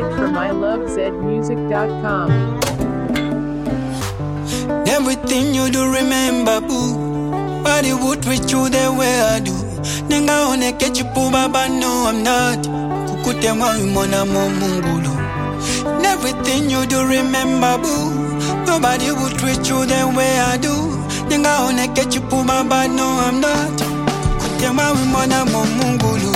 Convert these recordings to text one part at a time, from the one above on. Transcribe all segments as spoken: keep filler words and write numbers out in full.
music from I love zed music dot com. Everything you do, remember, boo. Body would treat you the way I do. Nenga one get you poo, baba, no, I'm not. Kukute mwana mungulu. Everything you do, remember, boo. Nobody would treat you the way I do. Nenga one get you poo, baba, no, I'm not. Kukute mwana mungulu.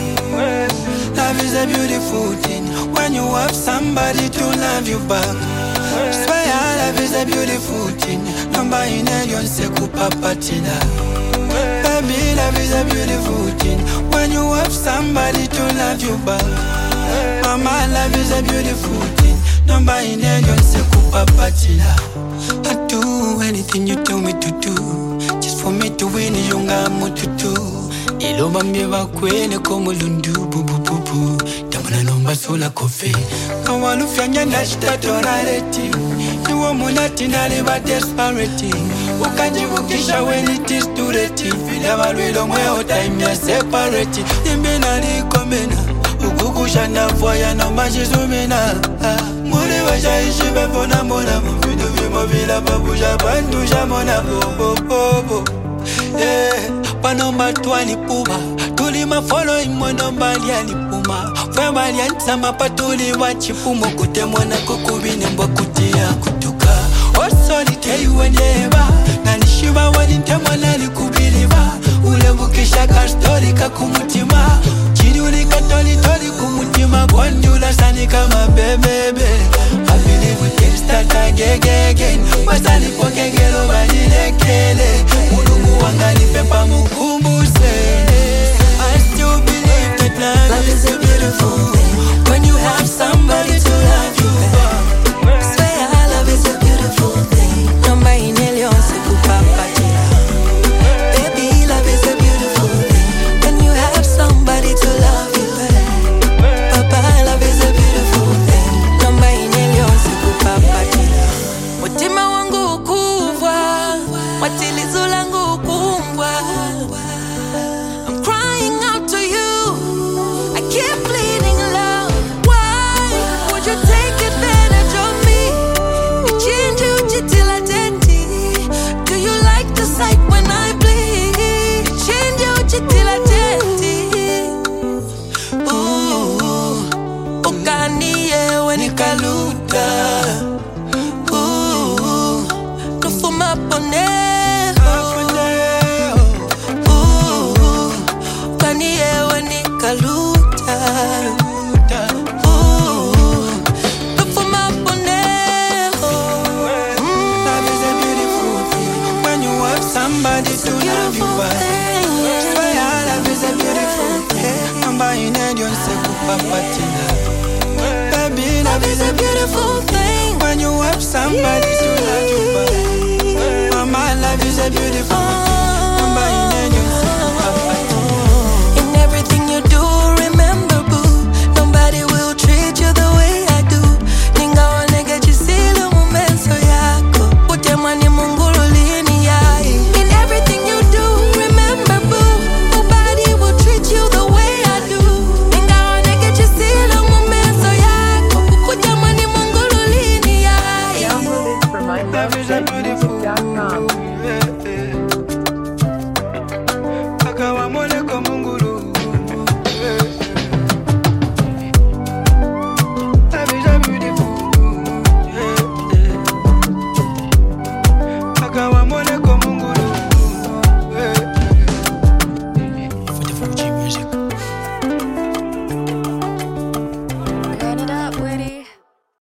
Love is a beautiful thing when you have somebody to love you back. Swear love is a beautiful thing. Number in alien se kupapatina. Baby, love is a beautiful thing when you have somebody to love you back. Mama, love is a beautiful thing. Number in alien se kupapatina. I do anything you tell me to do, just for me to win. Yunga mututu. Iloma miwa kwene komulundu bu bu bu bu. Damana nomba sola kofi. Kawalu fyanya nashita tonaleti. Niwo munati naliba desperate. Ukanjibukisha when it is too late. Fila walwilo mweo time ya separate. Nimbe nalikomena. Ukukusha na foya no majizumina. Mure waja ishibe fona mona. Mvidu vimo vila babuja bandusha mona bo bo bo. Yeah, panomba twali puma. Tuli ma following monomba liali puma. Fema lianza mapatuli wachipumo. Kute mwana kukubine mbo kutia kutuka. Osoli teyu wenyeba. Nanishiba waninte mwana likubiliva. Ulembukisha ka story kakumutima. Chiduli katoli toli kumutima. Kwandula sani kama bebebe. I believe we can start again. Wasali po kegelo balilekele. Mulungu wangani pepa mukumbuse. I still believe that love, love is a beautiful thing when you have somebody to love you. Swear love is a beautiful thing. Namba inelio se kupapatia. Baby, love is a beautiful thing when you have somebody to love you. Papa, love is a beautiful thing. Namba inelio se kupapatia. Mutima wangu ukuvwa, watilizo langu ukumbwa. I'm crying out to you, I keep bleeding alone. Why would you take advantage of me? Nichinje uchitila tenti. Do you like the sight when I bleed? Nichinje uchitila tenti. Ooh, ukaniye wenikaluta. Ooh, nufuma poneho. Ooh, ukaniye wenikaluta. Ooh, nufuma poneho. Love is a beautiful thing when you have somebody to love you back. Swear love is a beautiful thing. Namba inelio se kupapatina. Baby, love is a beautiful thing when you have somebody to love you back. Mama, love is a beautiful thing.